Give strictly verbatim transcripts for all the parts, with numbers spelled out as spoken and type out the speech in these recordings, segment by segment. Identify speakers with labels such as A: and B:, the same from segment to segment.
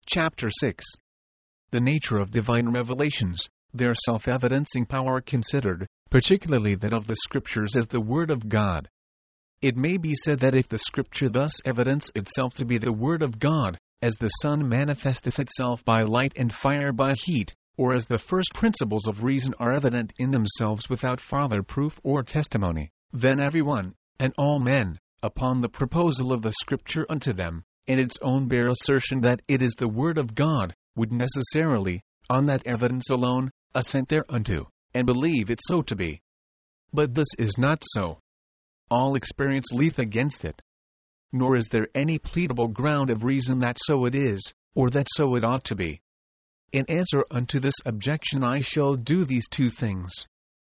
A: Chapter six. The nature of divine revelations, their self-evidencing power considered, particularly that of the Scriptures as the Word of God. It may be said that if the Scripture thus evidence itself to be the Word of God, as the sun manifesteth itself by light and fire by heat, or as the first principles of reason are evident in themselves without farther proof or testimony, then every one, and all men, upon the proposal of the Scripture unto them, and its own bare assertion that it is the Word of God, would necessarily, on that evidence alone, assent thereunto, and believe it so to be. But this is not so. All experience leath against it. Nor is there any pleadable ground of reason that so it is, or that so it ought to be. In answer unto this objection I shall do these two things.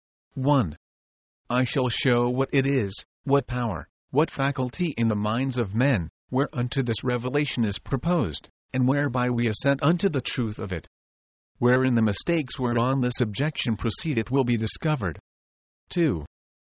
A: one. I shall show what it is, what power, what faculty in the minds of men, whereunto this revelation is proposed, and whereby we assent unto the truth of it. Wherein the mistakes whereon this objection proceedeth will be discovered. two.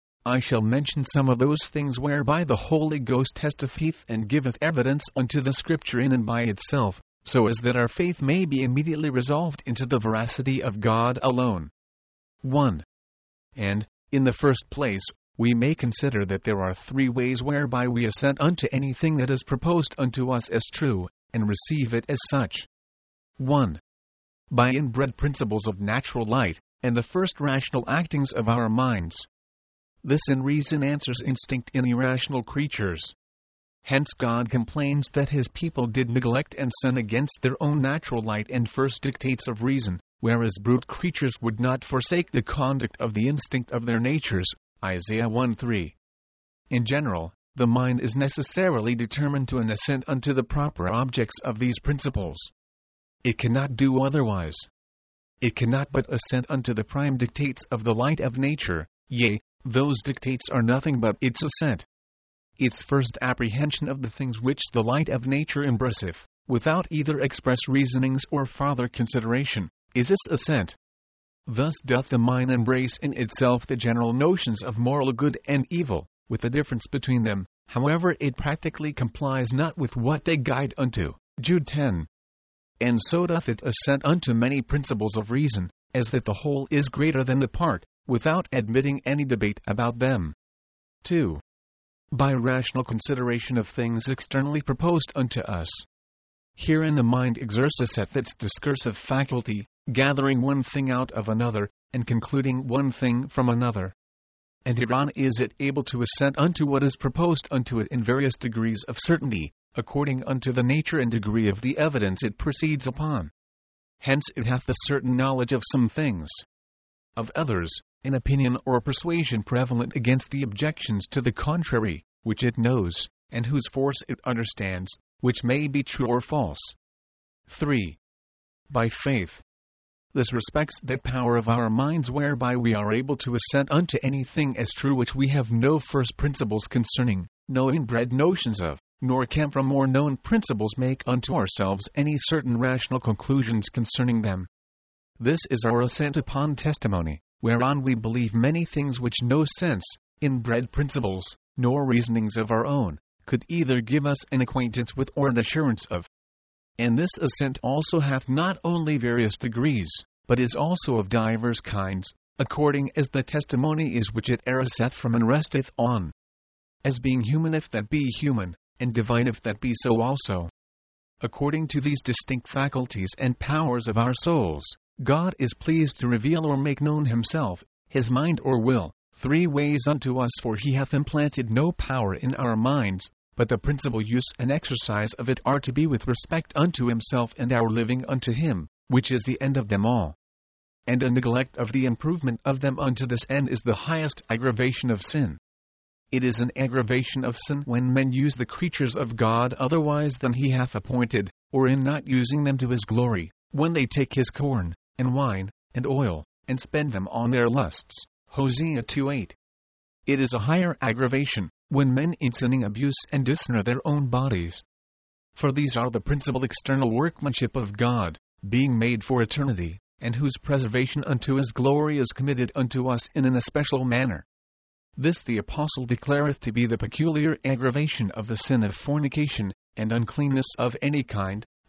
A: I shall mention some of those things whereby the Holy Ghost testifieth and giveth evidence unto the Scripture in and by itself, so as that our faith may be immediately resolved into the veracity of God alone. one. And, in the first place, we may consider that there are three ways whereby we assent unto anything that is proposed unto us as true, and receive it as such. one. By inbred principles of natural light, and the first rational actings of our minds. This in reason answers instinct in irrational creatures. Hence God complains that his people did neglect and sin against their own natural light and first dictates of reason, whereas brute creatures would not forsake the conduct of the instinct of their natures. Isaiah one three. In general, the mind is necessarily determined to an assent unto the proper objects of these principles. It cannot do otherwise. It cannot but assent unto the prime dictates of the light of nature, yea, those dictates are nothing but its assent. Its first apprehension of the things which the light of nature embraceth, without either express reasonings or farther consideration, is its assent. Thus doth the mind embrace in itself the general notions of moral good and evil, with the difference between them, however it practically complies not with what they guide unto. Jude ten. And so doth it assent unto many principles of reason, as that the whole is greater than the part, without admitting any debate about them. two. By rational consideration of things externally proposed unto us. Herein the mind exerciseth its discursive faculty, gathering one thing out of another, and concluding one thing from another. And hereon is it able to assent unto what is proposed unto it in various degrees of certainty, according unto the nature and degree of the evidence it proceeds upon. Hence it hath a certain knowledge of some things. Of others, an opinion or persuasion prevalent against the objections to the contrary, which it knows, and whose force it understands, which may be true or false. three. By faith. This respects that power of our minds whereby we are able to assent unto anything as true which we have no first principles concerning, no inbred notions of, nor can from more known principles make unto ourselves any certain rational conclusions concerning them. This is our assent upon testimony, whereon we believe many things which no sense, inbred principles, nor reasonings of our own, could either give us an acquaintance with or an assurance of. And this assent also hath not only various degrees, but is also of divers kinds, according as the testimony is which it ariseth from and resteth on. As being human if that be human, and divine if that be so also. According to these distinct faculties and powers of our souls, God is pleased to reveal or make known himself, his mind or will, three ways unto us, for he hath implanted no power in our minds, but the principal use and exercise of it are to be with respect unto himself and our living unto him, which is the end of them all. And a neglect of the improvement of them unto this end is the highest aggravation of sin. It is an aggravation of sin when men use the creatures of God otherwise than he hath appointed, or in not using them to his glory, when they take his corn, and wine, and oil, and spend them on their lusts. Hosea two eight. It is a higher aggravation, when men in sinning abuse and dishonor their own bodies. For these are the principal external workmanship of God, being made for eternity, and whose preservation unto his glory is committed unto us in an especial manner. This the Apostle declareth to be the peculiar aggravation of the sin of fornication, and uncleanness of any kind,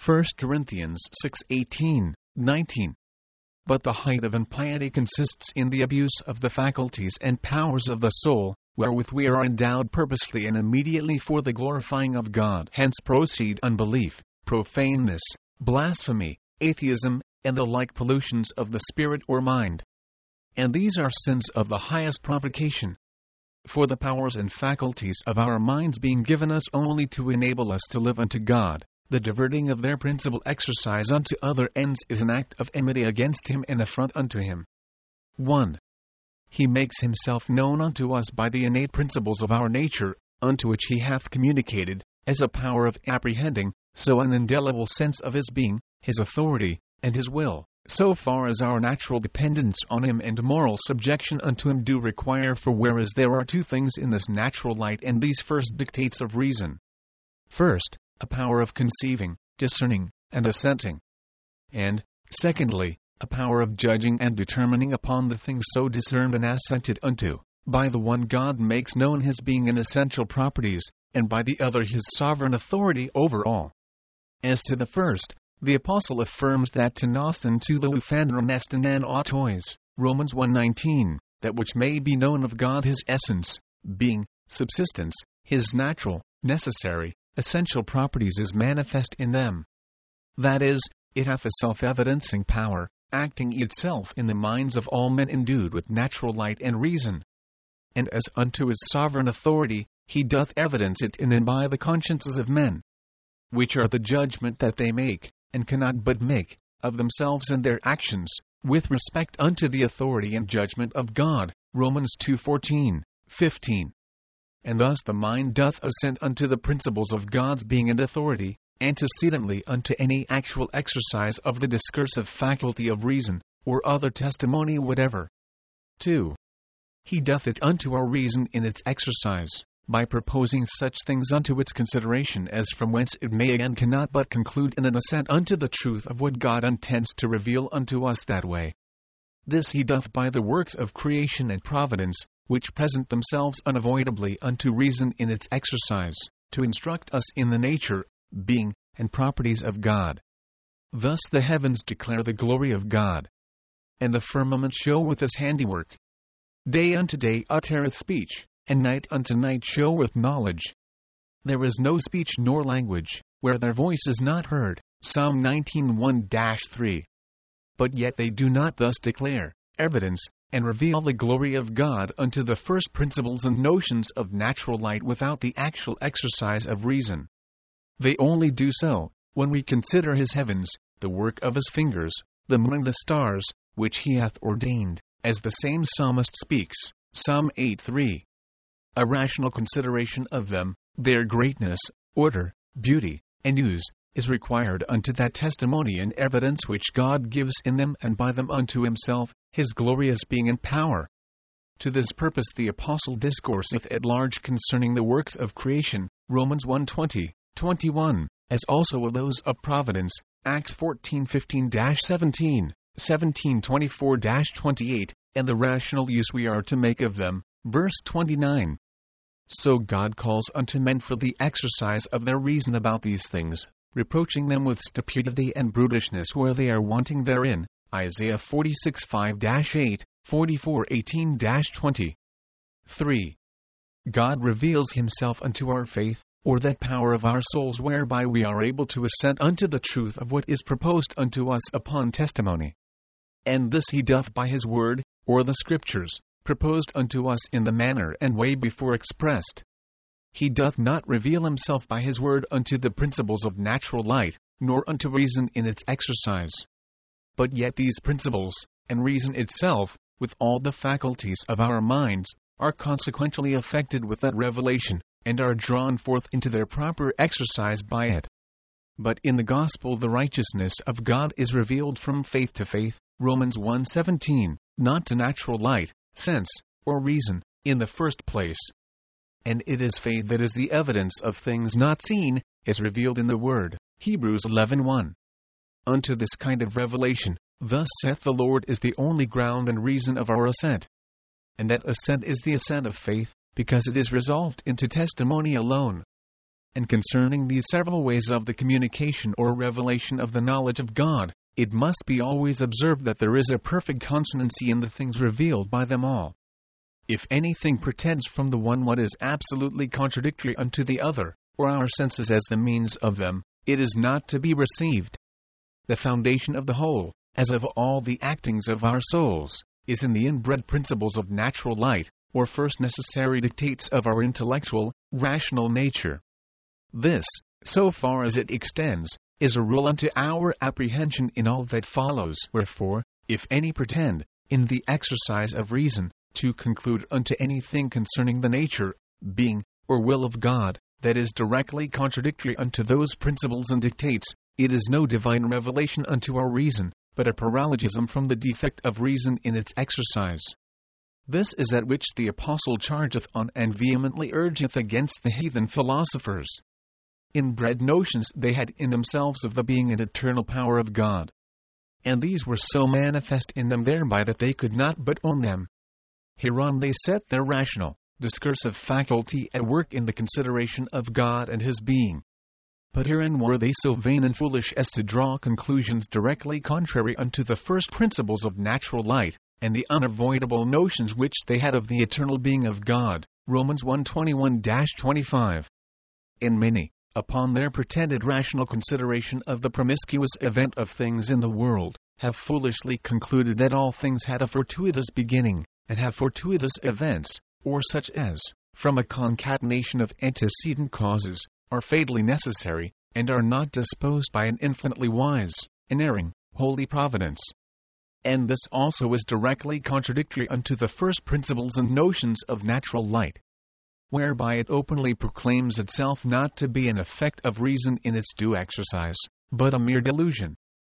A: First Corinthians six eighteen, nineteen. But the height of impiety consists in the abuse of the faculties and powers of the soul, wherewith we are endowed purposely and immediately for the glorifying of God. Hence proceed unbelief, profaneness, blasphemy, atheism, and the like pollutions of the spirit or mind. And these are sins of the highest provocation. For the powers and faculties of our minds being given us only to enable us to live unto God, the diverting of their principal exercise unto other ends is an act of enmity against him and affront unto him. one. He makes himself known unto us by the innate principles of our nature, unto which he hath communicated, as a power of apprehending, so an indelible sense of his being, his authority, and his will, so far as our natural dependence on him and moral subjection unto him do require. For whereas there are two things in this natural light, and these first dictates of reason. First, a power of conceiving, discerning, and assenting. And, secondly, a power of judging and determining upon the things so discerned and assented unto. By the one God makes known his being and essential properties, and by the other his sovereign authority over all. As to the first, the Apostle affirms that to nos and to the Luphanderum est in an autois, Romans one nineteen, that which may be known of God his essence, being, subsistence, his natural, necessary, essential properties is manifest in them. That is, it hath a self-evidencing power, acting itself in the minds of all men endued with natural light and reason. And as unto his sovereign authority, he doth evidence it in and by the consciences of men, which are the judgment that they make, and cannot but make, of themselves and their actions, with respect unto the authority and judgment of God, Romans two fourteen, fifteen. And thus the mind doth assent unto the principles of God's being and authority, antecedently unto any actual exercise of the discursive faculty of reason, or other testimony whatever. two. He doth it unto our reason in its exercise, by proposing such things unto its consideration as from whence it may and cannot but conclude in an assent unto the truth of what God intends to reveal unto us that way. This he doth by the works of creation and providence, which present themselves unavoidably unto reason in its exercise, to instruct us in the nature, being, and properties of God. Thus the heavens declare the glory of God, and the firmament showeth his handiwork. Day unto day uttereth speech, and night unto night showeth knowledge. There is no speech nor language, where their voice is not heard. Psalm nineteen one three. But yet they do not thus declare, evidence, and reveal the glory of God unto the first principles and notions of natural light without the actual exercise of reason. They only do so, when we consider his heavens, the work of his fingers, the moon and the stars, which he hath ordained, as the same psalmist speaks, Psalm eight three. A rational consideration of them, their greatness, order, beauty, and use, is required unto that testimony and evidence which God gives in them and by them unto himself, his glorious being and power. To this purpose the Apostle discourseth at large concerning the works of creation, Romans one twenty, twenty-one, as also of those of providence, Acts fourteen fifteen seventeen, seventeen twenty-four twenty-eight, and the rational use we are to make of them, verse twenty-nine. So God calls unto men for the exercise of their reason about these things, reproaching them with stupidity and brutishness where they are wanting therein, Isaiah forty-six five eight, forty-four eighteen twenty. three. God reveals himself unto our faith, or that power of our souls whereby we are able to assent unto the truth of what is proposed unto us upon testimony. And this he doth by his word, or the Scriptures, proposed unto us in the manner and way before expressed. He doth not reveal himself by his word unto the principles of natural light, nor unto reason in its exercise. But yet these principles, and reason itself, with all the faculties of our minds, are consequentially affected with that revelation, and are drawn forth into their proper exercise by it. But in the gospel the righteousness of God is revealed from faith to faith, Romans one seventeen, not to natural light, sense, or reason, in the first place. And it is faith that is the evidence of things not seen, as revealed in the Word, Hebrews eleven one. Unto this kind of revelation, thus saith the Lord, is the only ground and reason of our assent. And that assent is the assent of faith, because it is resolved into testimony alone. And concerning these several ways of the communication or revelation of the knowledge of God, it must be always observed that there is a perfect consonancy in the things revealed by them all. If anything pretends from the one what is absolutely contradictory unto the other, or our senses as the means of them, it is not to be received. The foundation of the whole, as of all the actings of our souls, is in the inbred principles of natural light, or first necessary dictates of our intellectual, rational nature. This, so far as it extends, is a rule unto our apprehension in all that follows. Wherefore, if any pretend, in the exercise of reason, to conclude unto anything concerning the nature, being, or will of God, that is directly contradictory unto those principles and dictates, it is no divine revelation unto our reason, but a paralogism from the defect of reason in its exercise. This is that which the Apostle chargeth on and vehemently urgeth against the heathen philosophers. Inbred notions they had in themselves of the being and eternal power of God. And these were so manifest in them thereby that they could not but own them. Hereon they set their rational, discursive faculty at work in the consideration of God and His being. But herein were they so vain and foolish as to draw conclusions directly contrary unto the first principles of natural light, and the unavoidable notions which they had of the eternal being of God. Romans one twenty-one to twenty-five. And many, upon their pretended rational consideration of the promiscuous event of things in the world, have foolishly concluded that all things had a fortuitous beginning, and have fortuitous events, or such as, from a concatenation of antecedent causes, are fatally necessary, and are not disposed by an infinitely wise, unerring, holy providence. And this also is directly contradictory unto the first principles and notions of natural light, whereby it openly proclaims itself not to be an effect of reason in its due exercise, but a mere delusion.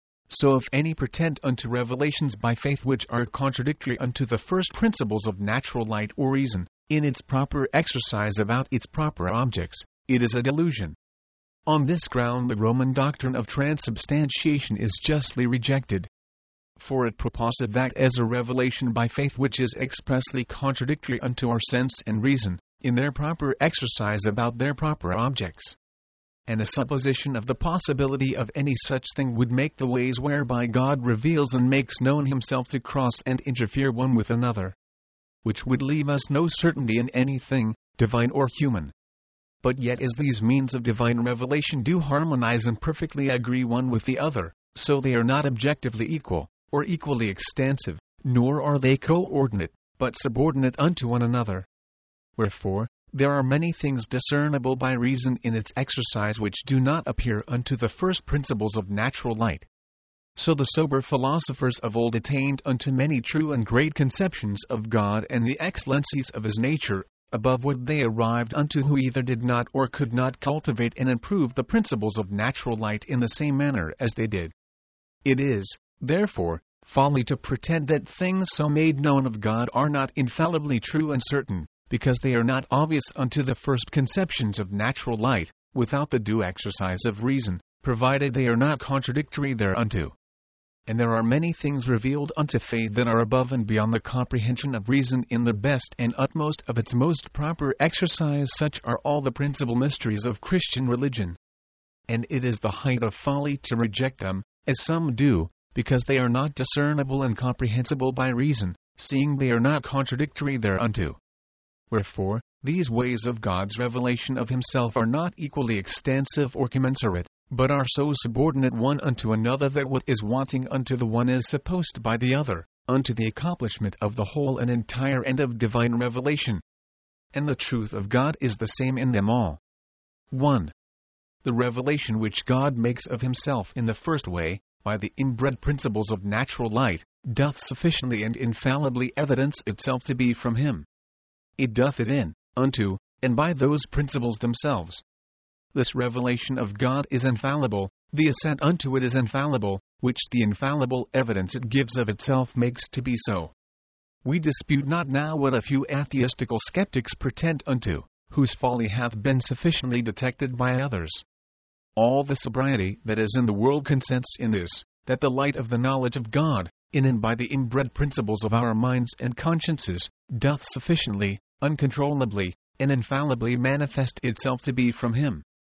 A: So if any pretend unto revelations by faith which are contradictory unto the first principles of natural light or reason, in its proper exercise about its proper objects, it is a delusion. On this ground the Roman doctrine of transubstantiation is justly rejected. For it proposeth that as a revelation by faith which is expressly contradictory unto our sense and reason, in their proper exercise about their proper objects. And a supposition of the possibility of any such thing would make the ways whereby God reveals and makes known Himself to cross and interfere one with another, which would leave us no certainty in anything, divine or human. But yet as these means of divine revelation do harmonize and perfectly agree one with the other, so they are not objectively equal, or equally extensive, nor are they coordinate, but subordinate unto one another. Wherefore, there are many things discernible by reason in its exercise which do not appear unto the first principles of natural light. So the sober philosophers of old attained unto many true and great conceptions of God and the excellencies of His nature, above what they arrived unto who either did not or could not cultivate and improve the principles of natural light in the same manner as they did. It is, therefore, folly to pretend that things so made known of God are not infallibly true and certain, because they are not obvious unto the first conceptions of natural light, without the due exercise of reason, provided they are not contradictory thereunto. And there are many things revealed unto faith that are above and beyond the comprehension of reason in the best and utmost of its most proper exercise. Such are all the principal mysteries of Christian religion. And it is the height of folly to reject them, as some do, because they are not discernible and comprehensible by reason, seeing they are not contradictory thereunto. Wherefore, these ways of God's revelation of Himself are not equally extensive or commensurate, but are so subordinate one unto another that what is wanting unto the one is supposed by the other, unto the accomplishment of the whole and entire end of divine revelation. And the truth of God is the same in them all. one. The revelation which God makes of Himself in the first way, by the inbred principles of natural light, doth sufficiently and infallibly evidence itself to be from Him. It doth it in, unto, and by those principles themselves. This revelation of God is infallible, the assent unto it is infallible, which the infallible evidence it gives of itself makes to be so. We dispute not now what a few atheistical skeptics pretend unto, whose folly hath been sufficiently detected by others. All the sobriety that is in the world consents in this, that the light of the knowledge of God, in and by the inbred principles of our minds and consciences, doth sufficiently, uncontrollably, and infallibly manifest itself to be from Him.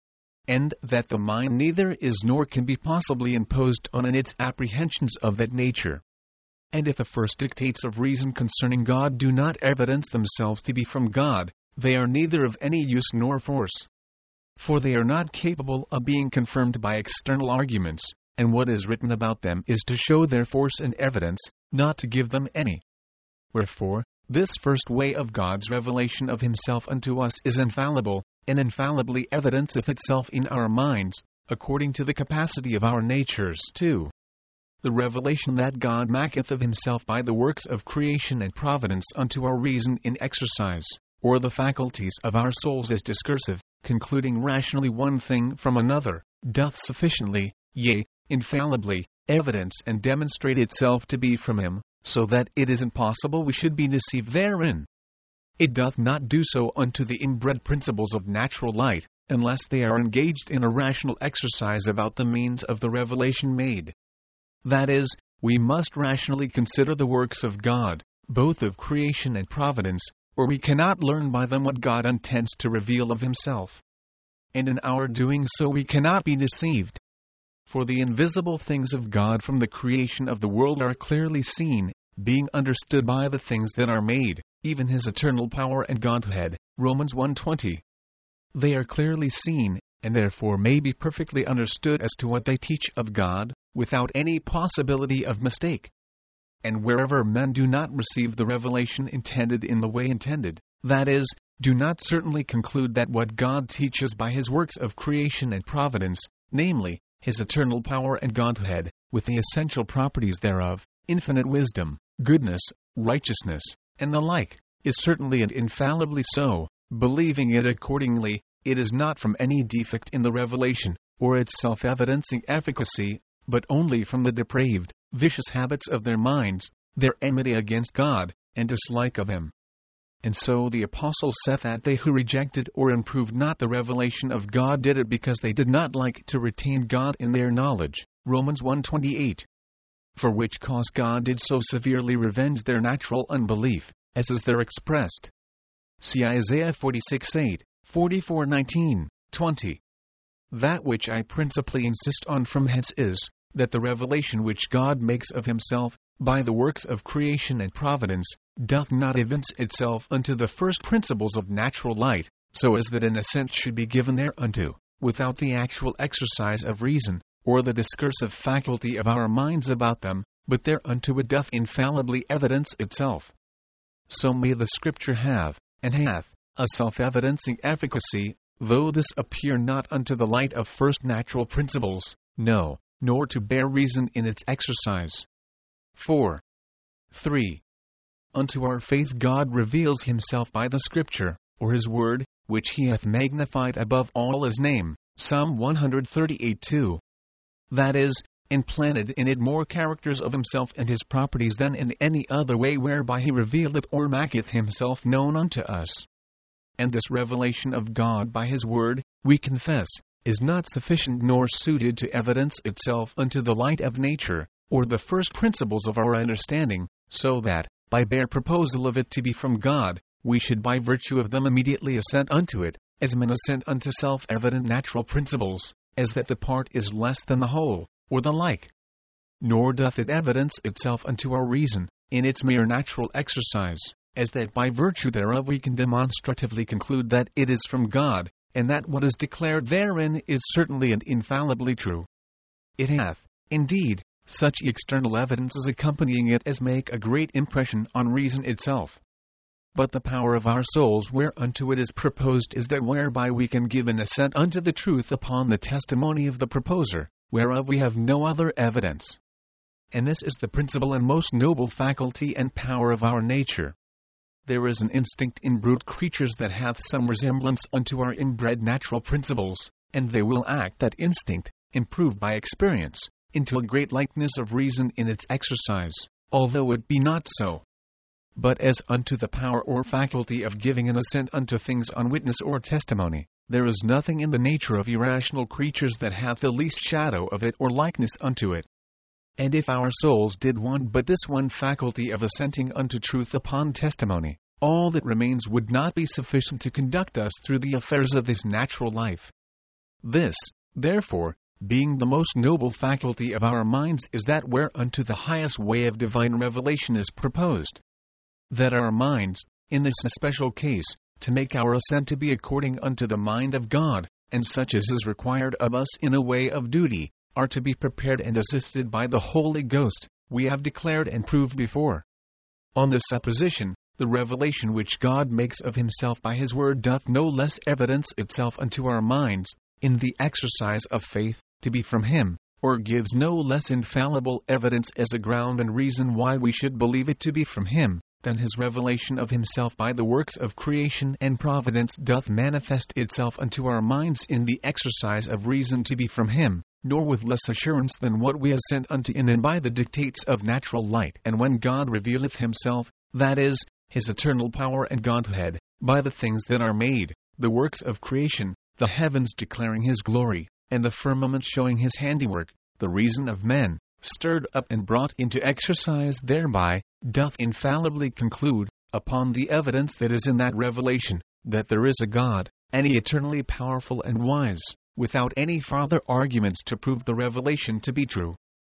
A: and that the mind neither is nor can be possibly imposed on in its apprehensions of that nature. And if the first dictates of reason concerning God do not evidence themselves to be from God, they are neither of any use nor force. For they are not capable of being confirmed by external arguments, and what is written about them is to show their force and evidence, not to give them any. Wherefore, this first way of God's revelation of himself unto us is infallible, and infallibly evidenceth itself in our minds, according to the capacity of our natures too. The revelation that God maketh of himself by the works of creation and providence unto our reason in exercise, or the faculties of our souls as discursive, concluding rationally one thing from another, doth sufficiently, yea, infallibly, evidence and demonstrate itself to be from him, so that it is impossible we should be deceived therein. It doth not do so unto the inbred principles of natural light, unless they are engaged in a rational exercise about the means of the revelation made. That is, we must rationally consider the works of God, both of creation and providence, or we cannot learn by them what God intends to reveal of himself. And in our doing so we cannot be deceived. For the invisible things of God from the creation of the world are clearly seen, being understood by the things that are made, even his eternal power and Godhead, Romans one twenty. They are clearly seen, and therefore may be perfectly understood as to what they teach of God, without any possibility of mistake. And wherever men do not receive the revelation intended in the way intended, that is, do not certainly conclude that what God teaches by his works of creation and providence, namely, his eternal power and Godhead, with the essential properties thereof, infinite wisdom, goodness, righteousness, and the like, is certainly and infallibly so, believing it accordingly, it is not from any defect in the revelation, or its self-evidencing efficacy, but only from the depraved, vicious habits of their minds, their enmity against God, and dislike of him. And so the apostle saith that they who rejected or improved not the revelation of God did it because they did not like to retain God in their knowledge, Romans one twenty-eight. For which cause God did so severely revenge their natural unbelief, as is there expressed. See Isaiah forty-six eight, forty-four nineteen, twenty. That which I principally insist on from hence is, that the revelation which God makes of himself, by the works of creation and providence, doth not evince itself unto the first principles of natural light, so as that an assent should be given thereunto, without the actual exercise of reason, or the discursive faculty of our minds about them, but thereunto it doth infallibly evidence itself. So may the Scripture have, and hath, a self-evidencing efficacy, though this appear not unto the light of first natural principles, no, nor to bear reason in its exercise. four. three. Unto our faith God reveals himself by the Scripture, or his word, which he hath magnified above all his name, Psalm one thirty-eight two. That is, implanted in it more characters of himself and his properties than in any other way whereby he revealeth or maketh himself known unto us. And this revelation of God by his word, we confess, is not sufficient nor suited to evidence itself unto the light of nature, or the first principles of our understanding, so that, by bare proposal of it to be from God, we should by virtue of them immediately assent unto it, as men assent unto self-evident natural principles, as that the part is less than the whole, or the like. Nor doth it evidence itself unto our reason, in its mere natural exercise, as that by virtue thereof we can demonstratively conclude that it is from God, and that what is declared therein is certainly and infallibly true. It hath, indeed, such external evidences accompanying it as make a great impression on reason itself. But the power of our souls whereunto it is proposed is that whereby we can give an assent unto the truth upon the testimony of the proposer, whereof we have no other evidence. And this is the principal and most noble faculty and power of our nature. There is an instinct in brute creatures that hath some resemblance unto our inbred natural principles, and they will act that instinct, improved by experience, into a great likeness of reason in its exercise, although it be not so. But as unto the power or faculty of giving an assent unto things on witness or testimony, there is nothing in the nature of irrational creatures that hath the least shadow of it or likeness unto it. And if our souls did want but this one faculty of assenting unto truth upon testimony, all that remains would not be sufficient to conduct us through the affairs of this natural life. This, therefore, being the most noble faculty of our minds, is that whereunto the highest way of divine revelation is proposed. That our minds, in this especial case, to make our assent to be according unto the mind of God, and such as is required of us in a way of duty, are to be prepared and assisted by the Holy Ghost, we have declared and proved before. On this supposition, the revelation which God makes of himself by his word doth no less evidence itself unto our minds, in the exercise of faith, to be from him, or gives no less infallible evidence as a ground and reason why we should believe it to be from him, than his revelation of himself by the works of creation and providence doth manifest itself unto our minds in the exercise of reason to be from him, nor with less assurance than what we assent unto in and by the dictates of natural light. And when God revealeth himself, that is, his eternal power and Godhead, by the things that are made, the works of creation, the heavens declaring his glory, and the firmament showing his handiwork, the reason of men, stirred up and brought into exercise thereby, doth infallibly conclude, upon the evidence that is in that revelation, that there is a God, any eternally powerful and wise, without any farther arguments to prove the revelation to be true.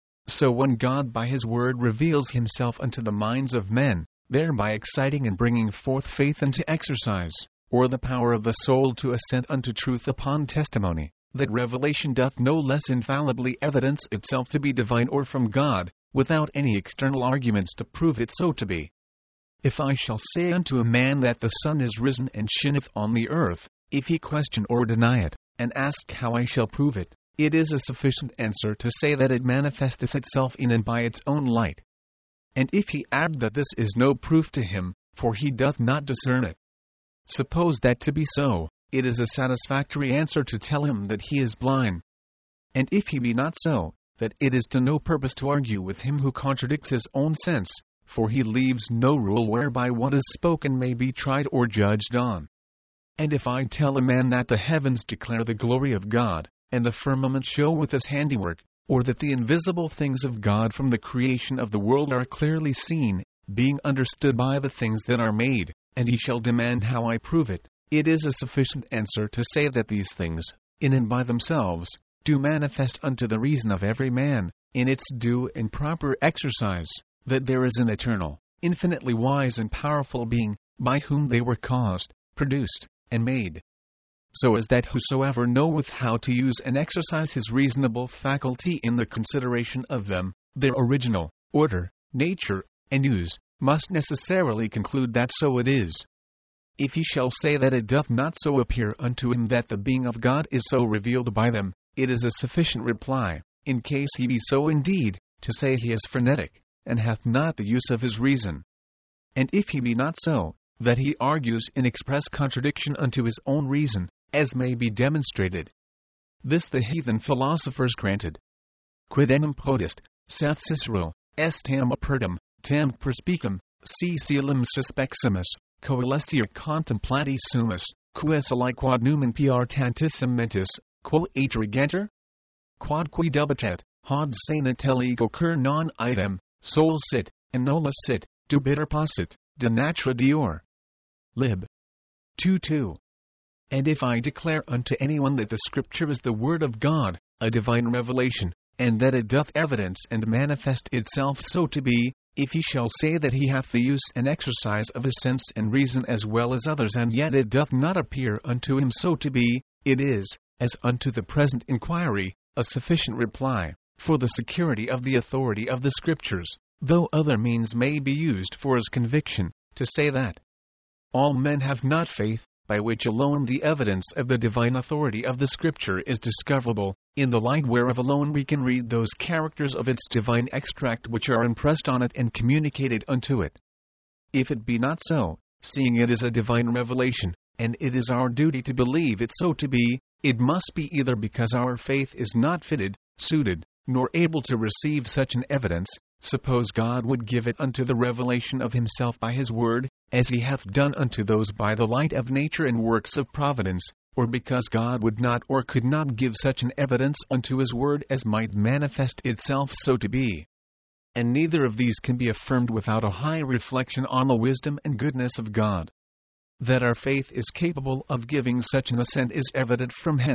A: So when God by his word reveals himself unto the minds of men, thereby exciting and bringing forth faith into exercise, or the power of the soul to assent unto truth upon testimony, that revelation doth no less infallibly evidence itself to be divine or from God, without any external arguments to prove it so to be. If I shall say unto a man that the sun is risen and shineth on the earth, if he question or deny it, and ask how I shall prove it, it is a sufficient answer to say that it manifesteth itself in and by its own light. And if he add that this is no proof to him, for he doth not discern it, suppose that to be so, it is a satisfactory answer to tell him that he is blind. And if he be not so, that it is to no purpose to argue with him who contradicts his own sense, for he leaves no rule whereby what is spoken may be tried or judged on. And if I tell a man that the heavens declare the glory of God, and the firmament show with his handiwork, or that the invisible things of God from the creation of the world are clearly seen, being understood by the things that are made, and he shall demand how I prove it, it is a sufficient answer to say that these things, in and by themselves, do manifest unto the reason of every man, in its due and proper exercise, that there is an eternal, infinitely wise and powerful being, by whom they were caused, produced, and made. So as that whosoever knoweth how to use and exercise his reasonable faculty in the consideration of them, their original, order, nature, and use, must necessarily conclude that so it is. If he shall say that it doth not so appear unto him that the being of God is so revealed by them, it is a sufficient reply, in case he be so indeed, to say he is frenetic, and hath not the use of his reason. And if he be not so, that he argues in express contradiction unto his own reason, as may be demonstrated. This the heathen philosophers granted. Quid enim potest, saith Cicero, est tam apertum, tam perspicam, si coelum suspectimus, coelestier contemplati sumus, quis aliquod numen pr tantissem mentis, quo atrigentur? Quod qui dubitet, hod sanit ego cur non idem, sol sit, and nolla sit, dubiter possit, de natura deor. Lib. two two. And if I declare unto anyone that the Scripture is the Word of God, a divine revelation, and that it doth evidence and manifest itself so to be, if he shall say that he hath the use and exercise of his sense and reason as well as others, and yet it doth not appear unto him so to be, it is, as unto the present inquiry, a sufficient reply, for the security of the authority of the Scriptures, though other means may be used for his conviction, to say that all men have not faith, by which alone the evidence of the divine authority of the Scripture is discoverable, in the light whereof alone we can read those characters of its divine extract which are impressed on it and communicated unto it. If it be not so, seeing it is a divine revelation, and it is our duty to believe it so to be, it must be either because our faith is not fitted, suited, nor able to receive such an evidence, suppose God would give it unto the revelation of himself by his word, as he hath done unto those by the light of nature and works of providence, or because God would not or could not give such an evidence unto his word as might manifest itself so to be. And neither of these can be affirmed without a high reflection on the wisdom and goodness of God. That our faith is capable of giving such an assent is evident from hence,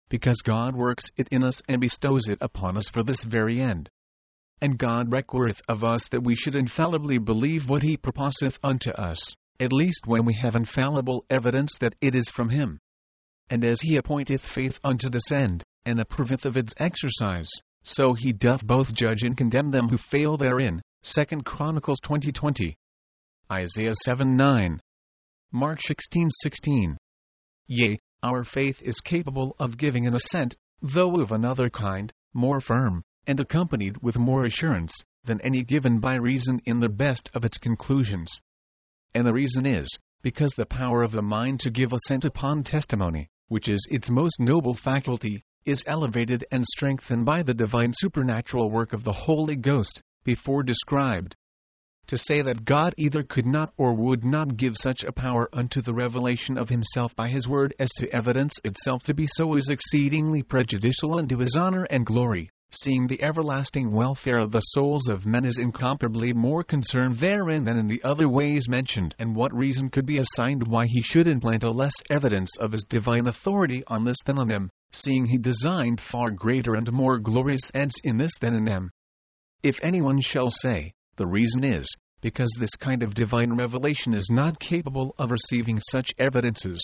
A: because God works it in us and bestows it upon us for this very end. And God requireth of us that we should infallibly believe what he proposeth unto us, at least when we have infallible evidence that it is from him. And as he appointeth faith unto this end, and approveth of its exercise, so he doth both judge and condemn them who fail therein. Second Chronicles twenty twenty. Isaiah seven nine. Mark sixteen sixteen. Yea, our faith is capable of giving an assent, though of another kind, more firm, and accompanied with more assurance, than any given by reason in the best of its conclusions. And the reason is, because the power of the mind to give assent upon testimony, which is its most noble faculty, is elevated and strengthened by the divine supernatural work of the Holy Ghost, before described. To say that God either could not or would not give such a power unto the revelation of himself by his word as to evidence itself to be so is exceedingly prejudicial unto his honor and glory, seeing the everlasting welfare of the souls of men is incomparably more concerned therein than in the other ways mentioned. And what reason could be assigned why he should implant a less evidence of his divine authority on this than on them, seeing he designed far greater and more glorious ends in this than in them? If anyone shall say, the reason is, because this kind of divine revelation is not capable of receiving such evidences.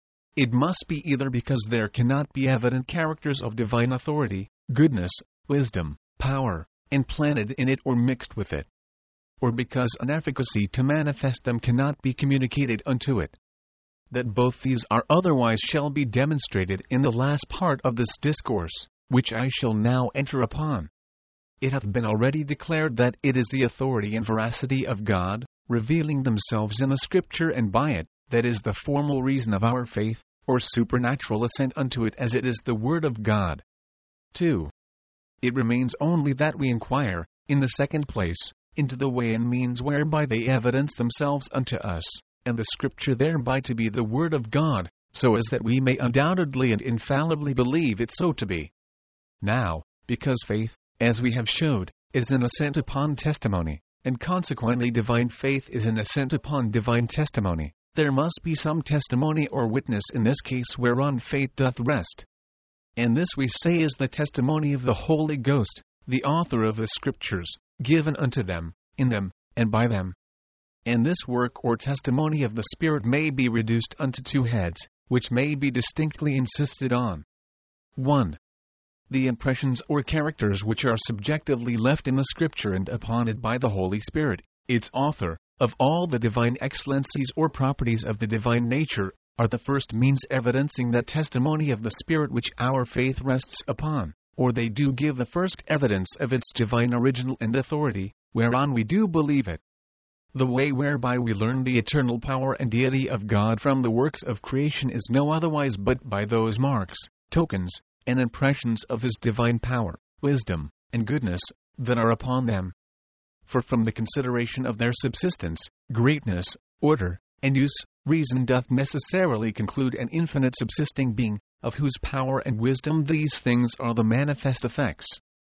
A: It must be either because there cannot be evident characters of divine authority, goodness, wisdom, power, implanted in it or mixed with it, or because an efficacy to manifest them cannot be communicated unto it. That both these are otherwise shall be demonstrated in the last part of this discourse, which I shall now enter upon. It hath been already declared that it is the authority and veracity of God, revealing themselves in the Scripture, and by it, that is the formal reason of our faith, or supernatural assent unto it, as it is the Word of God. two. It remains only that we inquire, in the second place, into the way and means whereby they evidence themselves unto us, and the Scripture thereby to be the Word of God, so as that we may undoubtedly and infallibly believe it so to be. Now, because faith, as we have showed, is an assent upon testimony, and consequently divine faith is an assent upon divine testimony, there must be some testimony or witness in this case whereon faith doth rest. And this we say is the testimony of the Holy Ghost, the author of the Scriptures, given unto them, in them, and by them. And this work or testimony of the Spirit may be reduced unto two heads, which may be distinctly insisted on. one. The impressions or characters which are subjectively left in the Scripture and upon it by the Holy Spirit, its author, of all the divine excellencies or properties of the divine nature, are the first means evidencing that testimony of the Spirit which our faith rests upon, or they do give the first evidence of its divine original and authority, whereon we do believe it. The way whereby we learn the eternal power and deity of God from the works of creation is no otherwise but by those marks, tokens, and impressions of his divine power, wisdom, and goodness, that are upon them. For from the consideration of their subsistence, greatness, order, and use, reason doth necessarily conclude an infinite subsisting being, of whose power and wisdom these things are the manifest effects.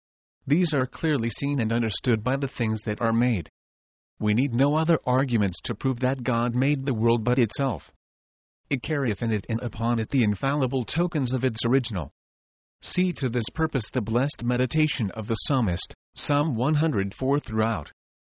A: These are clearly seen and understood by the things that are made. We need no other arguments to prove that God made the world but itself. It carrieth in it and upon it the infallible tokens of its original. See to this purpose the blessed meditation of the psalmist, Psalm one hundred four throughout.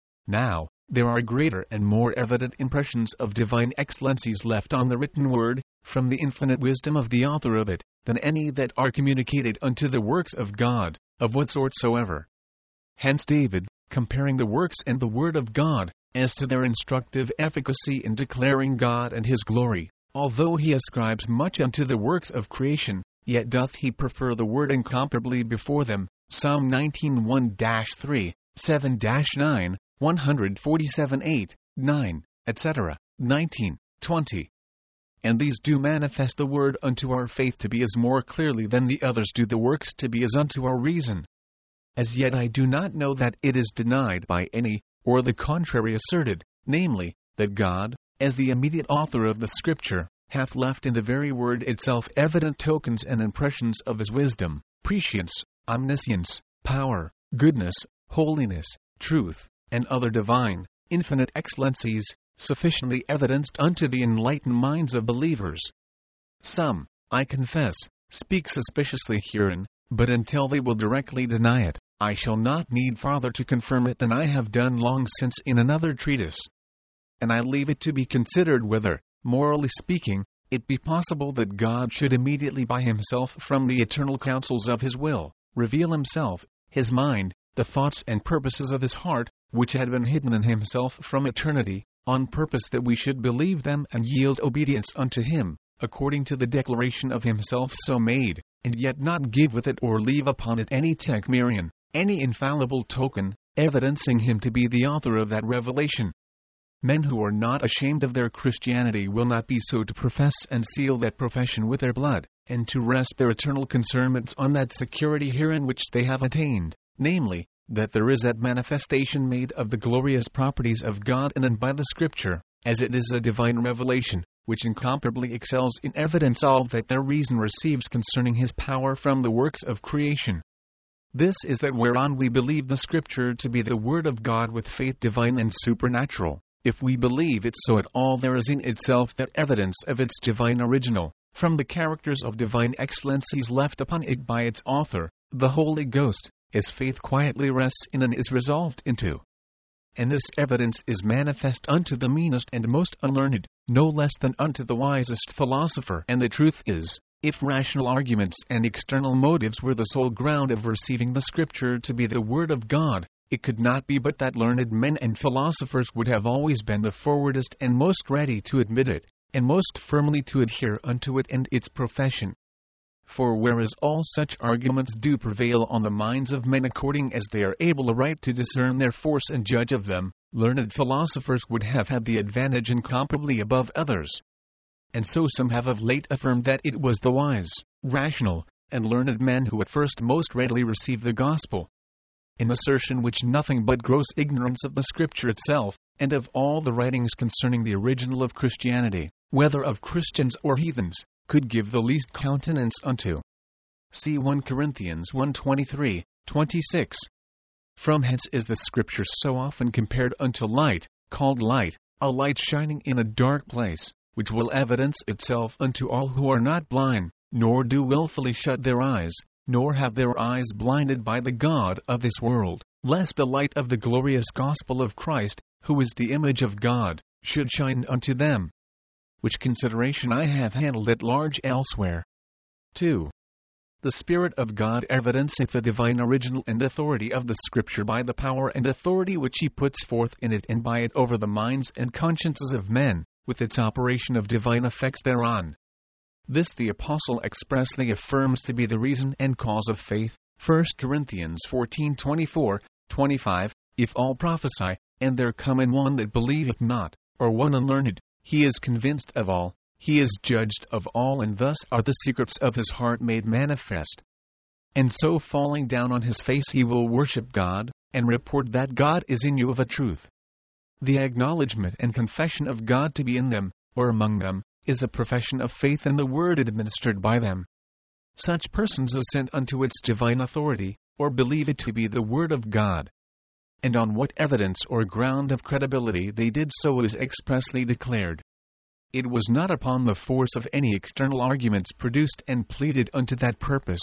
A: Now, there are greater and more evident impressions of divine excellencies left on the written word, from the infinite wisdom of the author of it, than any that are communicated unto the works of God, of what sort soever. Hence David, comparing the works and the word of God, as to their instructive efficacy in declaring God and his glory, although he ascribes much unto the works of creation, yet doth he prefer the word incomparably before them. Psalm nineteen one three, seven nine, one forty-seven eight, nine, et cetera, nineteen, twenty. And these do manifest the word unto our faith to be as more clearly than the others do the works to be as unto our reason. As yet I do not know that it is denied by any, or the contrary asserted, namely, that God, as the immediate author of the Scripture, hath left in the very word itself evident tokens and impressions of his wisdom, prescience, omniscience, power, goodness, holiness, truth, and other divine, infinite excellencies, sufficiently evidenced unto the enlightened minds of believers. Some, I confess, speak suspiciously herein, but until they will directly deny it, I shall not need farther to confirm it than I have done long since in another treatise. And I leave it to be considered whether, morally speaking, it be possible that God should immediately by himself from the eternal counsels of his will, reveal himself, his mind, the thoughts and purposes of his heart, which had been hidden in himself from eternity, on purpose that we should believe them and yield obedience unto him, according to the declaration of himself so made, and yet not give with it or leave upon it any techmerion, any infallible token, evidencing him to be the author of that revelation. Men who are not ashamed of their Christianity will not be so to profess and seal that profession with their blood, and to rest their eternal concernments on that security herein which they have attained, namely, that there is that manifestation made of the glorious properties of God in and by the Scripture, as it is a divine revelation, which incomparably excels in evidence all that their reason receives concerning his power from the works of creation. This is that whereon we believe the Scripture to be the Word of God with faith divine and supernatural. If we believe it so at all, there is in itself that evidence of its divine original, from the characters of divine excellencies left upon it by its author, the Holy Ghost, as faith quietly rests in and is resolved into. And this evidence is manifest unto the meanest and most unlearned, no less than unto the wisest philosopher. And the truth is, if rational arguments and external motives were the sole ground of receiving the Scripture to be the Word of God, it could not be but that learned men and philosophers would have always been the forwardest and most ready to admit it, and most firmly to adhere unto it and its profession. For whereas all such arguments do prevail on the minds of men according as they are able aright to discern their force and judge of them, learned philosophers would have had the advantage incomparably above others. And so some have of late affirmed that it was the wise, rational, and learned men who at first most readily received the gospel. An assertion which nothing but gross ignorance of the Scripture itself, and of all the writings concerning the original of Christianity, whether of Christians or heathens, could give the least countenance unto. See First Corinthians one twenty-three, twenty-six. From hence is the Scripture so often compared unto light, called light, a light shining in a dark place, which will evidence itself unto all who are not blind, nor do wilfully shut their eyes, nor have their eyes blinded by the god of this world, lest the light of the glorious gospel of Christ, who is the image of God, should shine unto them. Which consideration I have handled at large elsewhere. two. The Spirit of God evidenceth the divine original and authority of the Scripture by the power and authority which he puts forth in it and by it over the minds and consciences of men, with its operation of divine effects thereon. This the Apostle expressly affirms to be the reason and cause of faith, First Corinthians fourteen twenty-four, twenty-five, if all prophesy, and there come in one that believeth not, or one unlearned, he is convinced of all, he is judged of all, and thus are the secrets of his heart made manifest. And so falling down on his face he will worship God, and report that God is in you of a truth. The acknowledgement and confession of God to be in them, or among them, is a profession of faith in the word administered by them. Such persons assent unto its divine authority, or believe it to be the word of God. And on what evidence or ground of credibility they did so is expressly declared. It was not upon the force of any external arguments produced and pleaded unto that purpose.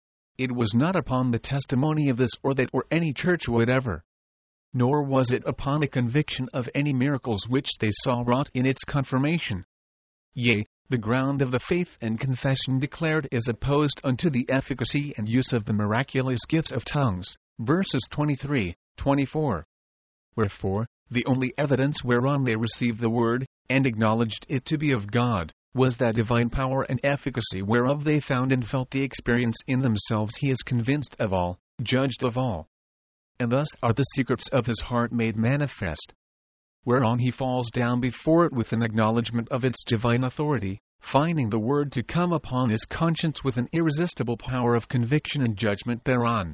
A: It was not upon the testimony of this or that or any church whatever. Nor was it upon the conviction of any miracles which they saw wrought in its confirmation. Yea, the ground of the faith and confession declared is opposed unto the efficacy and use of the miraculous gifts of tongues, verses twenty-three, twenty-four. Wherefore, the only evidence whereon they received the word, and acknowledged it to be of God, was that divine power and efficacy whereof they found and felt the experience in themselves. He is convinced of all, judged of all. And thus are the secrets of his heart made manifest. Whereon he falls down before it with an acknowledgement of its divine authority, finding the word to come upon his conscience with an irresistible power of conviction and judgment thereon.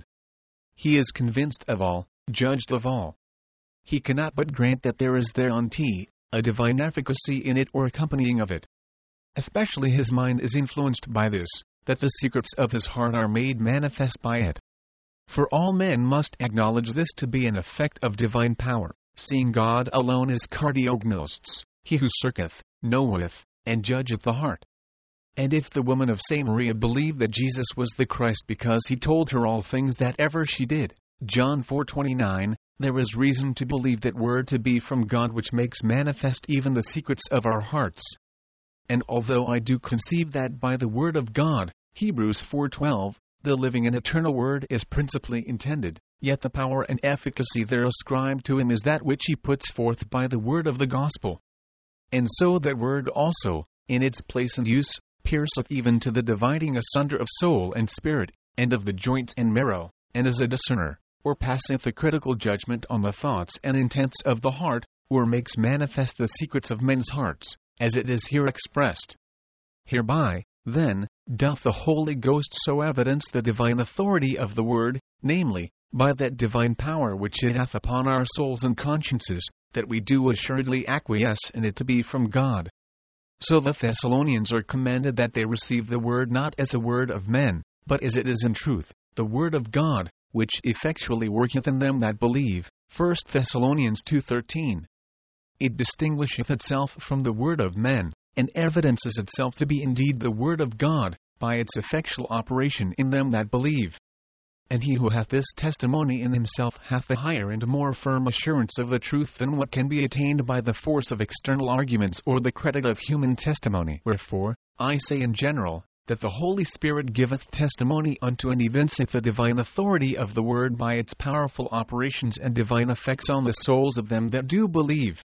A: He is convinced of all, judged of all. He cannot but grant that there is thereunto a divine efficacy in it or accompanying of it. Especially his mind is influenced by this, that the secrets of his heart are made manifest by it. For all men must acknowledge this to be an effect of divine power, seeing God alone is cardiognostos, he who searcheth, knoweth, and judgeth the heart. And if the woman of Samaria believed that Jesus was the Christ because he told her all things that ever she did, John four twenty-nine, there is reason to believe that word to be from God which makes manifest even the secrets of our hearts. And although I do conceive that by the word of God, Hebrews four twelve, the living and eternal word is principally intended, yet the power and efficacy there ascribed to him is that which he puts forth by the word of the gospel. And so that word also, in its place and use, pierceth even to the dividing asunder of soul and spirit, and of the joints and marrow, and is a discerner, or passeth a critical judgment on the thoughts and intents of the heart, or makes manifest the secrets of men's hearts, as it is here expressed. Hereby, then, doth the Holy Ghost so evidence the divine authority of the word, namely, by that divine power which it hath upon our souls and consciences, that we do assuredly acquiesce in it to be from God. So the Thessalonians are commanded that they receive the word not as the word of men, but as it is in truth, the word of God, which effectually worketh in them that believe. First Thessalonians two thirteen. It distinguisheth itself from the word of men, and evidences itself to be indeed the word of God, by its effectual operation in them that believe. And he who hath this testimony in himself hath a higher and more firm assurance of the truth than what can be attained by the force of external arguments or the credit of human testimony. Wherefore, I say in general, that the Holy Spirit giveth testimony unto and evinceth the divine authority of the word by its powerful operations and divine effects on the souls of them that do believe.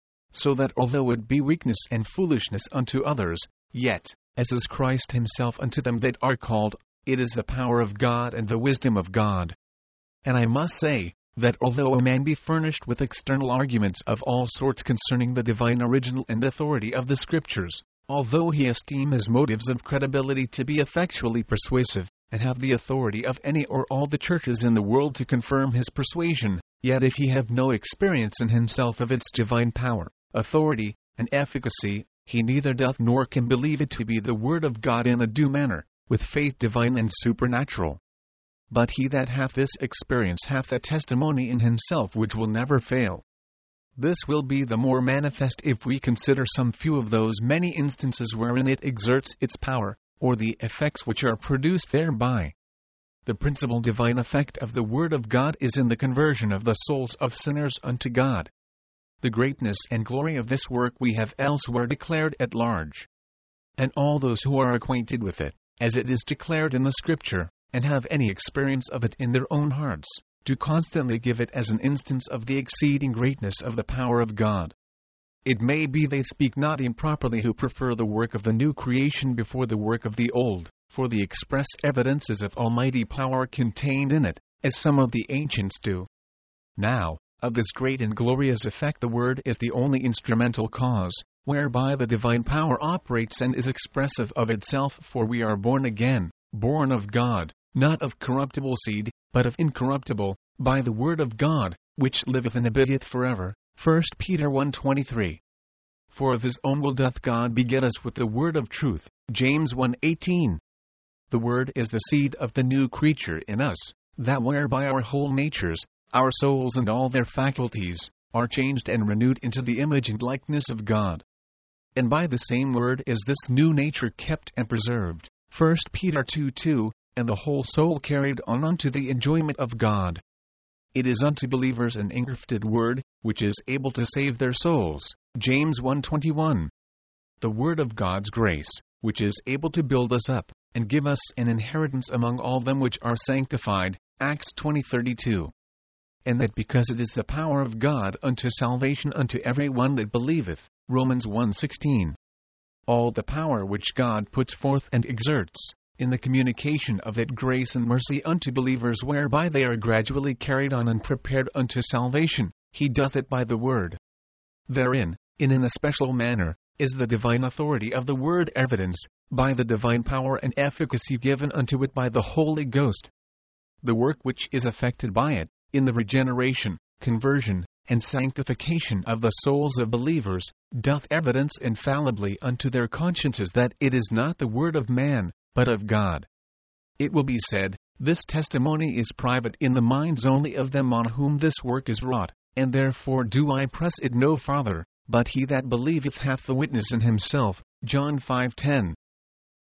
A: So that although it be weakness and foolishness unto others, yet, as is Christ himself unto them that are called, it is the power of God and the wisdom of God. And I must say, that although a man be furnished with external arguments of all sorts concerning the divine original and authority of the Scriptures, although he esteem his motives of credibility to be effectually persuasive, and have the authority of any or all the churches in the world to confirm his persuasion, yet if he have no experience in himself of its divine power, authority, and efficacy, he neither doth nor can believe it to be the word of God in a due manner, with faith divine and supernatural. But he that hath this experience hath a testimony in himself which will never fail. This will be the more manifest if we consider some few of those many instances wherein it exerts its power, or the effects which are produced thereby. The principal divine effect of the Word of God is in the conversion of the souls of sinners unto God. The greatness and glory of this work we have elsewhere declared at large. And all those who are acquainted with it, as it is declared in the Scripture, and have any experience of it in their own hearts, do constantly give it as an instance of the exceeding greatness of the power of God. It may be they speak not improperly who prefer the work of the new creation before the work of the old, for the express evidences of almighty power contained in it, as some of the ancients do. Now, of this great and glorious effect the Word is the only instrumental cause, whereby the divine power operates and is expressive of itself, for we are born again, born of God, not of corruptible seed, but of incorruptible, by the word of God, which liveth and abideth forever. First Peter one twenty-three. For of his own will doth God beget us with the word of truth. James one eighteen. The word is the seed of the new creature in us, that whereby our whole natures, our souls and all their faculties, are changed and renewed into the image and likeness of God. And by the same word is this new nature kept and preserved. First Peter two two, and the whole soul carried on unto the enjoyment of God. It is unto believers an engrafted word, which is able to save their souls. James one twenty-one. The word of God's grace, which is able to build us up, and give us an inheritance among all them which are sanctified. Acts twenty thirty-two. And that because it is the power of God unto salvation unto every one that believeth. Romans one sixteen. All the power which God puts forth and exerts, in the communication of that grace and mercy unto believers whereby they are gradually carried on and prepared unto salvation, he doth it by the word. Therein, in an especial manner, is the divine authority of the word evidenced, by the divine power and efficacy given unto it by the Holy Ghost. The work which is effected by it, in the regeneration, conversion, and sanctification of the souls of believers, doth evidence infallibly unto their consciences that it is not the word of man, but of God. It will be said, this testimony is private in the minds only of them on whom this work is wrought, and therefore do I press it no farther, but he that believeth hath the witness in himself. John five ten.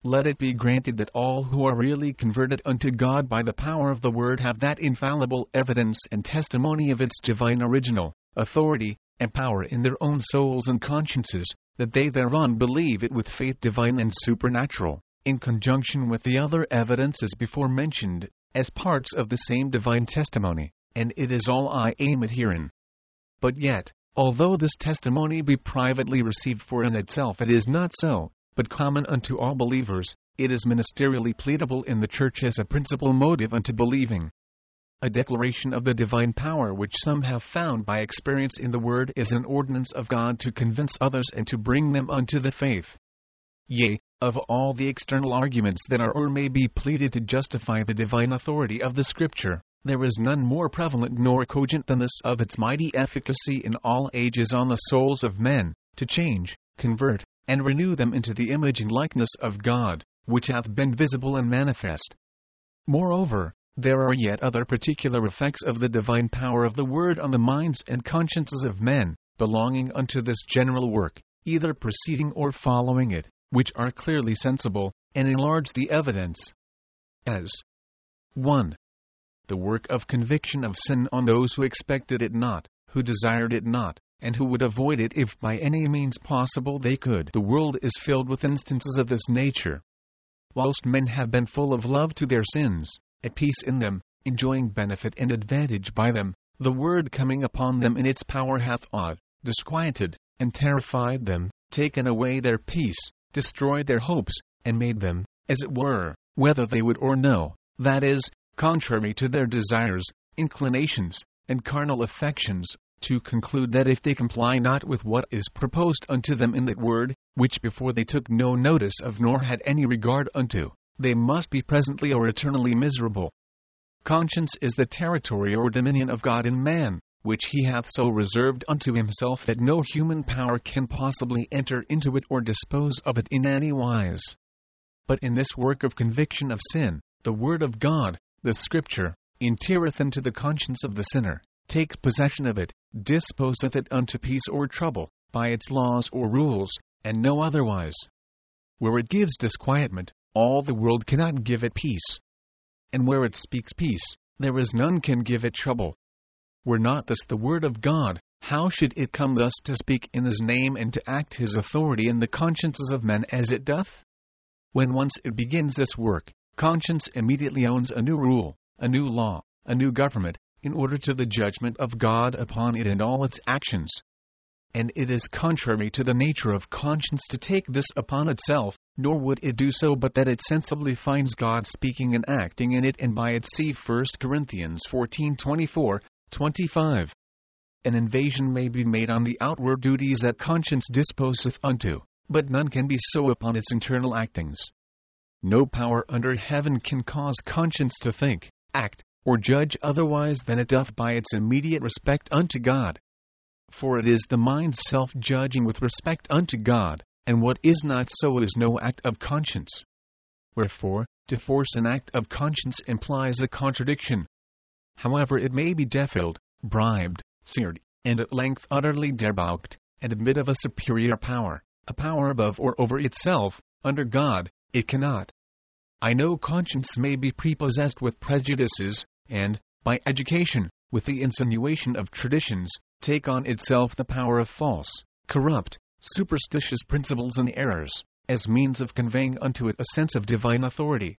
A: Let it be granted that all who are really converted unto God by the power of the Word have that infallible evidence and testimony of its divine original authority and power in their own souls and consciences, that they thereon believe it with faith divine and supernatural, in conjunction with the other evidences before mentioned, as parts of the same divine testimony, and it is all I aim at herein. But yet, although this testimony be privately received for in itself it is not so, but common unto all believers, it is ministerially pleadable in the Church as a principal motive unto believing. A declaration of the divine power which some have found by experience in the Word is an ordinance of God to convince others and to bring them unto the faith. Yea, of all the external arguments that are or may be pleaded to justify the divine authority of the Scripture, there is none more prevalent nor cogent than this of its mighty efficacy in all ages on the souls of men, to change, convert, and renew them into the image and likeness of God, which hath been visible and manifest. Moreover, there are yet other particular effects of the divine power of the Word on the minds and consciences of men, belonging unto this general work, either preceding or following it, which are clearly sensible, and enlarge the evidence. As one. The work of conviction of sin on those who expected it not, who desired it not, and who would avoid it if by any means possible they could. The world is filled with instances of this nature. Whilst men have been full of love to their sins, at peace in them, enjoying benefit and advantage by them, the Word coming upon them in its power hath awed, disquieted, and terrified them, taken away their peace, destroyed their hopes, and made them, as it were, whether they would or no, that is, contrary to their desires, inclinations, and carnal affections, to conclude that if they comply not with what is proposed unto them in that Word, which before they took no notice of nor had any regard unto, they must be presently or eternally miserable. Conscience is the territory or dominion of God in man, which he hath so reserved unto himself that no human power can possibly enter into it or dispose of it in any wise. But in this work of conviction of sin, the Word of God, the Scripture, entereth into the conscience of the sinner, takes possession of it, disposeth it unto peace or trouble, by its laws or rules, and no otherwise. Where it gives disquietment, all the world cannot give it peace. And where it speaks peace, there is none can give it trouble. Were not this the Word of God, how should it come thus to speak in His name and to act His authority in the consciences of men as it doth? When once it begins this work, conscience immediately owns a new rule, a new law, a new government, in order to the judgment of God upon it and all its actions. And it is contrary to the nature of conscience to take this upon itself, nor would it do so but that it sensibly finds God speaking and acting in it and by it. See First Corinthians fourteen twenty-four, twenty-five. An invasion may be made on the outward duties that conscience disposeth unto, but none can be so upon its internal actings. No power under heaven can cause conscience to think, act, or judge otherwise than it doth by its immediate respect unto God. For it is the mind's self-judging with respect unto God, and what is not so is no act of conscience. Wherefore, to force an act of conscience implies a contradiction. However it may be defiled, bribed, seared, and at length utterly debauched, and admit of a superior power, a power above or over itself, under God, it cannot. I know conscience may be prepossessed with prejudices, and, by education, with the insinuation of traditions, take on itself the power of false, corrupt, superstitious principles and errors, as means of conveying unto it a sense of divine authority.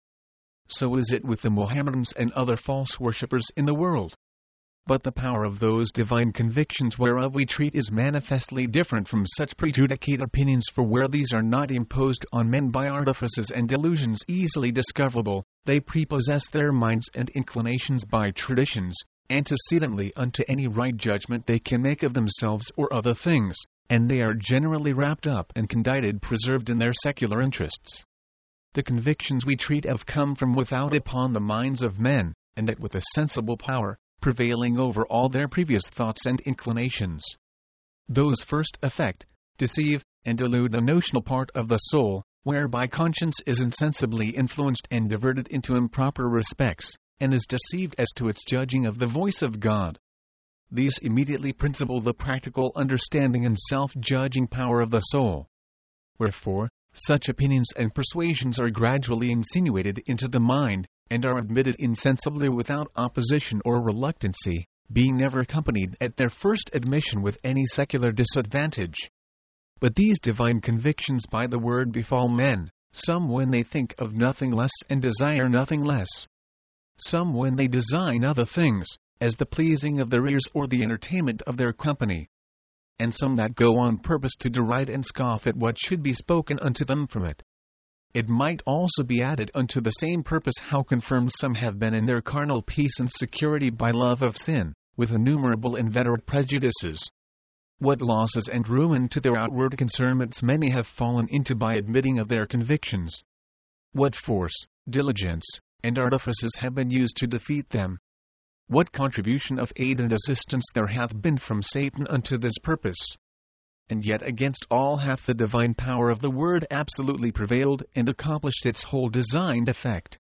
A: So is it with the Mohammedans and other false worshippers in the world. But the power of those divine convictions whereof we treat is manifestly different from such prejudicate opinions, for where these are not imposed on men by artifices and delusions easily discoverable, they prepossess their minds and inclinations by traditions, antecedently unto any right judgment they can make of themselves or other things, and they are generally wrapped up and condited preserved in their secular interests. The convictions we treat of come from without upon the minds of men, and that with a sensible power, prevailing over all their previous thoughts and inclinations. Those first affect, deceive, and delude the notional part of the soul, whereby conscience is insensibly influenced and diverted into improper respects, and is deceived as to its judging of the voice of God. These immediately principle the practical understanding and self-judging power of the soul. Wherefore, Such opinions and persuasions are gradually insinuated into the mind, and are admitted insensibly without opposition or reluctancy, being never accompanied at their first admission with any secular disadvantage. But these divine convictions by the word befall men, some when they think of nothing less and desire nothing less. Some when they design other things, as the pleasing of their ears or the entertainment of their company. And some that go on purpose to deride and scoff at what should be spoken unto them from it. It might also be added unto the same purpose how confirmed some have been in their carnal peace and security by love of sin, with innumerable inveterate prejudices. What losses and ruin to their outward concernments many have fallen into by admitting of their convictions. What force, diligence, and artifices have been used to defeat them. What contribution of aid and assistance there hath been from Satan unto this purpose. And yet against all hath the divine power of the word absolutely prevailed and accomplished its whole designed effect.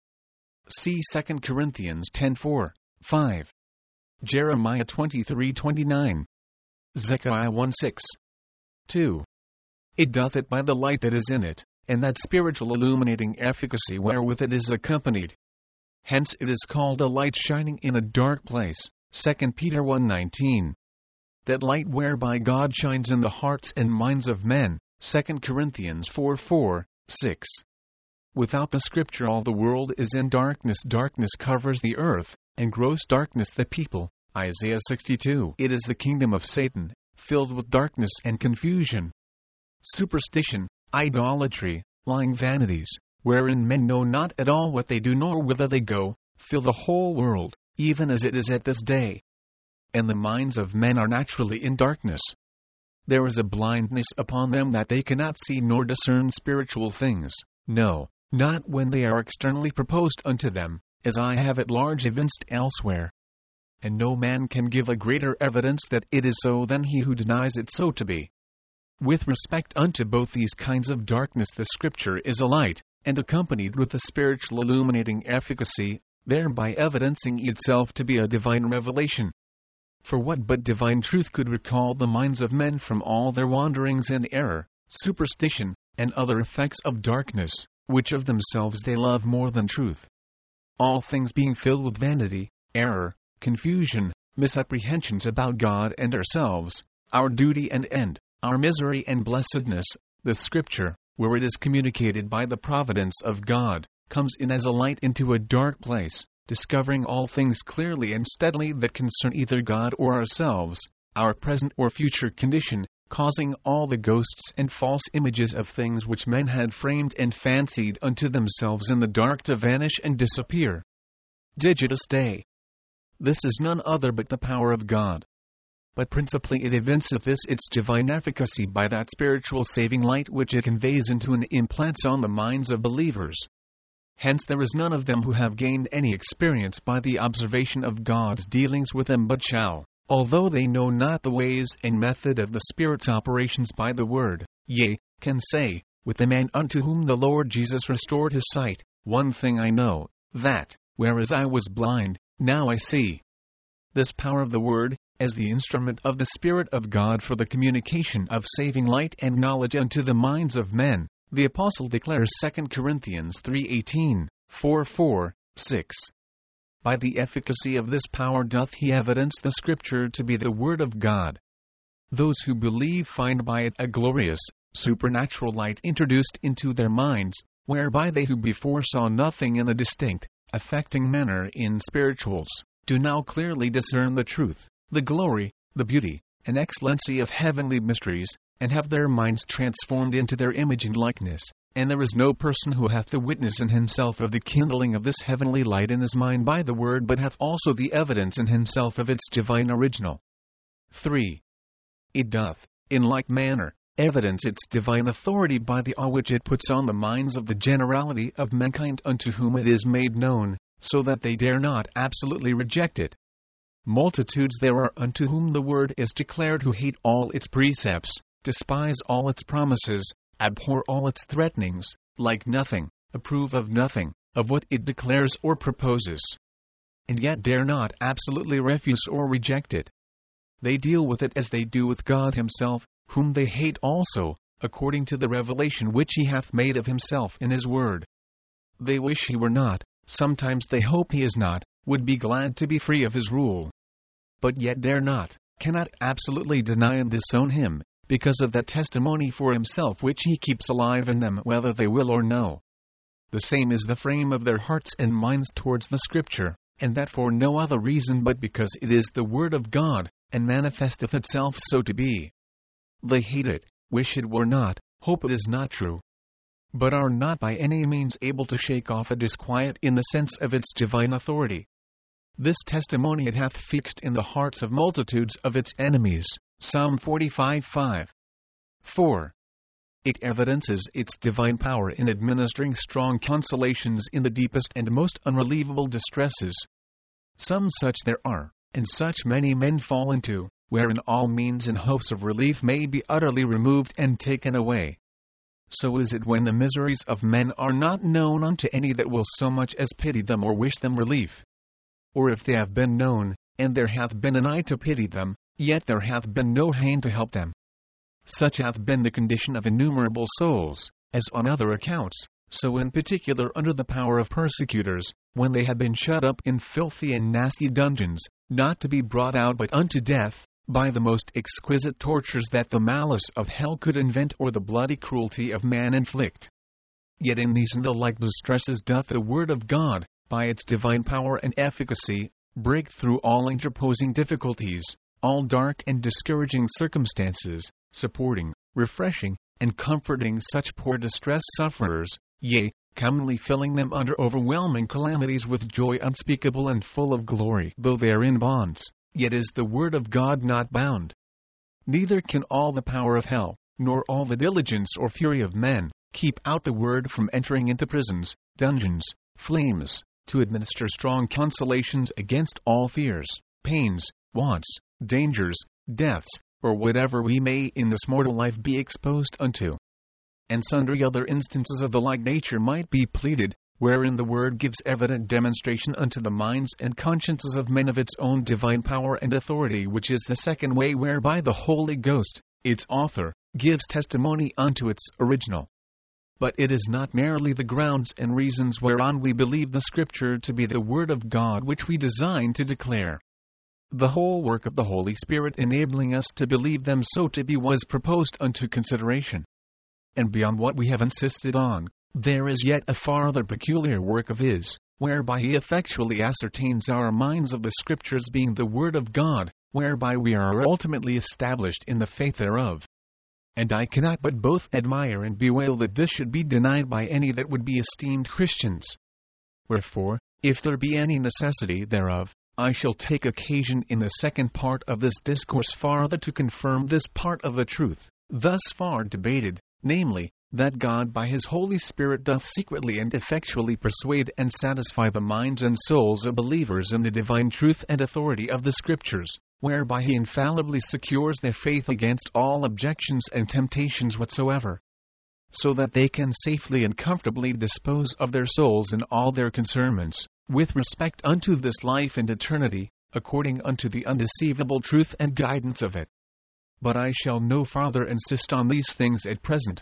A: See Second Corinthians ten four, five. Jeremiah twenty-three twenty-nine. Zechariah one six. two. It doth it by the light that is in it, and that spiritual illuminating efficacy wherewith it is accompanied. Hence it is called a light shining in a dark place. Second Peter one nineteen. That light whereby God shines in the hearts and minds of men. Second Corinthians four four, six. Without the Scripture all the world is in darkness. Darkness covers the earth, and gross darkness the people. Isaiah sixty-two. It is the kingdom of Satan, filled with darkness and confusion. Superstition, idolatry, lying vanities, wherein men know not at all what they do nor whither they go, fill the whole world, even as it is at this day. And the minds of men are naturally in darkness. There is a blindness upon them that they cannot see nor discern spiritual things, no, not when they are externally proposed unto them, as I have at large evinced elsewhere. And no man can give a greater evidence that it is so than he who denies it so to be. With respect unto both these kinds of darkness the Scripture is a light, and accompanied with a spiritual illuminating efficacy, thereby evidencing itself to be a divine revelation. For what but divine truth could recall the minds of men from all their wanderings and error, superstition, and other effects of darkness, which of themselves they love more than truth? All things being filled with vanity, error, confusion, misapprehensions about God and ourselves, our duty and end, our misery and blessedness, the Scripture, where it is communicated by the providence of God, comes in as a light into a dark place, discovering all things clearly and steadily that concern either God or ourselves, our present or future condition, causing all the ghosts and false images of things which men had framed and fancied unto themselves in the dark to vanish and disappear. Digitus Dei. This is none other but the power of God. But principally it evinceth this its divine efficacy by that spiritual saving light which it conveys into and implants on the minds of believers. Hence there is none of them who have gained any experience by the observation of God's dealings with them but shall, although they know not the ways and method of the Spirit's operations by the word, yea, can say, with the man unto whom the Lord Jesus restored his sight, one thing I know, that, whereas I was blind, now I see. This power of the word, as the instrument of the Spirit of God for the communication of saving light and knowledge unto the minds of men, the Apostle declares Second Corinthians three eighteen, four four, six. By the efficacy of this power doth he evidence the Scripture to be the Word of God. Those who believe find by it a glorious, supernatural light introduced into their minds, whereby they who before saw nothing in a distinct, affecting manner in spirituals, do now clearly discern the truth, the glory, the beauty, and excellency of heavenly mysteries, and have their minds transformed into their image and likeness, and there is no person who hath the witness in himself of the kindling of this heavenly light in his mind by the word but hath also the evidence in himself of its divine original. three. It doth, in like manner, evidence its divine authority by the awe which it puts on the minds of the generality of mankind unto whom it is made known, so that they dare not absolutely reject it. Multitudes there are unto whom the word is declared who hate all its precepts, despise all its promises, abhor all its threatenings, like nothing, approve of nothing, of what it declares or proposes, and yet dare not absolutely refuse or reject it. They deal with it as they do with God himself, whom they hate also, according to the revelation which he hath made of himself in his word. They wish he were not, sometimes they hope he is not, would be glad to be free of his rule. But yet dare not, cannot absolutely deny and disown him, because of that testimony for himself which he keeps alive in them whether they will or no. The same is the frame of their hearts and minds towards the Scripture, and that for no other reason but because it is the word of God, and manifesteth itself so to be. They hate it, wish it were not, hope it is not true, but are not by any means able to shake off a disquiet in the sense of its divine authority. This testimony it hath fixed in the hearts of multitudes of its enemies. Psalm forty-five five. four. It evidences its divine power in administering strong consolations in the deepest and most unrelievable distresses. Some such there are, and such many men fall into, wherein all means and hopes of relief may be utterly removed and taken away. So is it when the miseries of men are not known unto any that will so much as pity them or wish them relief. Or if they have been known, and there hath been an eye to pity them, yet there hath been no hand to help them. Such hath been the condition of innumerable souls, as on other accounts, so in particular under the power of persecutors, when they had been shut up in filthy and nasty dungeons, not to be brought out but unto death, by the most exquisite tortures that the malice of hell could invent or the bloody cruelty of man inflict. Yet in these and the like distresses doth the word of God, by its divine power and efficacy, break through all interposing difficulties, all dark and discouraging circumstances, supporting, refreshing, and comforting such poor distressed sufferers, yea, commonly filling them under overwhelming calamities with joy unspeakable and full of glory. Though they are in bonds, yet is the word of God not bound. Neither can all the power of hell, nor all the diligence or fury of men, keep out the word from entering into prisons, dungeons, flames, to administer strong consolations against all fears, pains, wants, dangers, deaths, or whatever we may in this mortal life be exposed unto. And sundry other instances of the like nature might be pleaded, wherein the word gives evident demonstration unto the minds and consciences of men of its own divine power and authority, which is the second way whereby the Holy Ghost, its author, gives testimony unto its original. But it is not merely the grounds and reasons whereon we believe the Scripture to be the Word of God which we design to declare. The whole work of the Holy Spirit enabling us to believe them so to be was proposed unto consideration. And beyond what we have insisted on, there is yet a farther peculiar work of His, whereby He effectually ascertains our minds of the Scriptures being the Word of God, whereby we are ultimately established in the faith thereof. And I cannot but both admire and bewail that this should be denied by any that would be esteemed Christians. Wherefore, if there be any necessity thereof, I shall take occasion in the second part of this discourse farther to confirm this part of the truth, thus far debated, namely, that God by His Holy Spirit doth secretly and effectually persuade and satisfy the minds and souls of believers in the divine truth and authority of the Scriptures, whereby He infallibly secures their faith against all objections and temptations whatsoever, so that they can safely and comfortably dispose of their souls in all their concernments, with respect unto this life and eternity, according unto the undeceivable truth and guidance of it. But I shall no farther insist on these things at present,